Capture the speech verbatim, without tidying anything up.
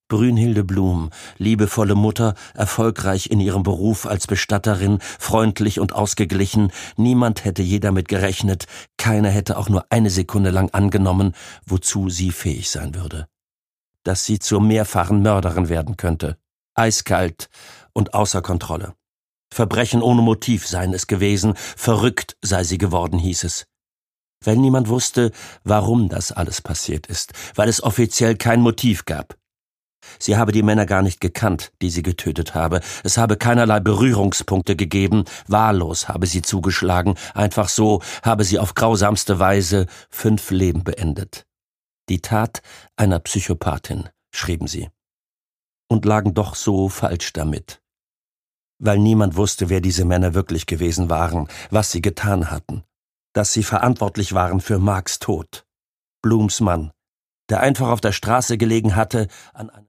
Brünnhilde Blum, liebevolle Mutter, erfolgreich in ihrem Beruf als Bestatterin, freundlich und ausgeglichen, niemand hätte je damit gerechnet, keiner hätte auch nur eine Sekunde lang angenommen, wozu sie fähig sein würde. Dass sie zur mehrfachen Mörderin werden könnte. Eiskalt und außer Kontrolle. Verbrechen ohne Motiv seien es gewesen, verrückt sei sie geworden, hieß es. Weil niemand wusste, warum das alles passiert ist, weil es offiziell kein Motiv gab. Sie habe die Männer gar nicht gekannt, die sie getötet habe. Es habe keinerlei Berührungspunkte gegeben, wahllos habe sie zugeschlagen, einfach so habe sie auf grausamste Weise fünf Leben beendet. Die Tat einer Psychopathin, schrieben sie. Und lagen doch so falsch damit. Weil niemand wusste, wer diese Männer wirklich gewesen waren, was sie getan hatten. Dass sie verantwortlich waren für Marks Tod. Blums Mann, der einfach auf der Straße gelegen hatte, an einem